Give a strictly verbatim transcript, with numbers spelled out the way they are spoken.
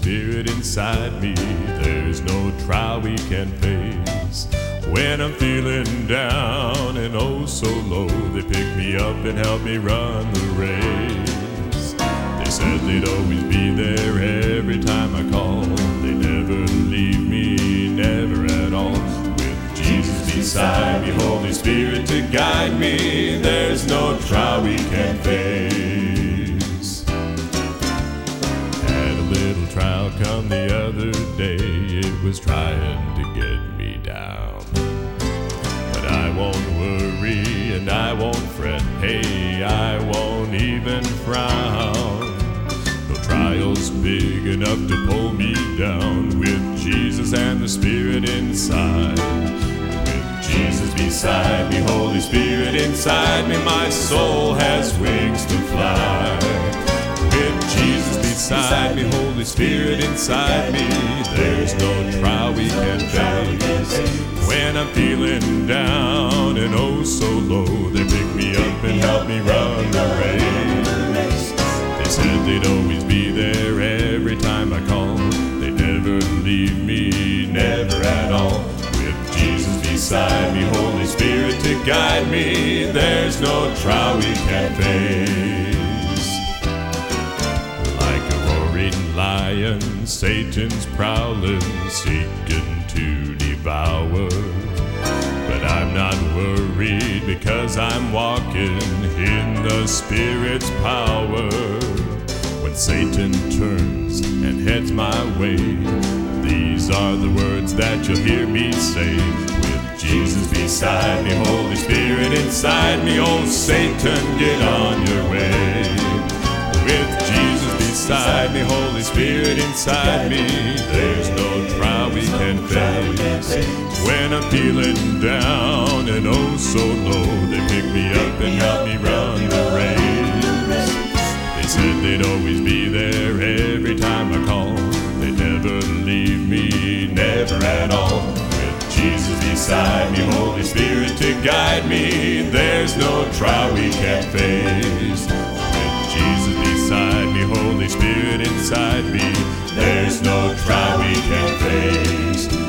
Spirit inside me. There's no trial we can face. When I'm feeling down and oh so low, they pick me up and help me run the race. They said they'd always be there every time I call. They never leave me, never at all. With Jesus beside me, Holy Spirit to guide me, there's no trial we can face. Had a little trial come the other day. It was trying to get me down. I won't worry and I won't fret. Hey, I won't even frown. No trial's big enough to pull me down. With Jesus and the Spirit inside. With Jesus beside me, Holy Spirit inside me, my soul has wings to fly. With Jesus beside me, Holy Spirit inside me, there's no trial we can face. When I'm feeling down and oh so low, they pick me up and help me run the race. They said they'd always be there every time I call. They'd never leave me, never at all. With Jesus beside me, Holy Spirit to guide me, there's no trial we can face. Like a roaring lion, Satan's prowling, seeking to devour. But I'm not worried because I'm walking in the Spirit's power. When Satan turns and heads my way, these are the words that you'll hear me say. With Jesus beside me, Holy Spirit inside me, oh Satan, get on your way. With Jesus beside me, Holy Spirit inside me, there's no trial we can face. When I'm feeling down and oh so low, they pick me up and help me run the race. They said they'd always be there every time I call. They'd never leave me, never at all. With Jesus beside me, Holy Spirit to guide me, there's no trial we can face. Jesus beside me, Holy Spirit inside me, there's no trial we can face.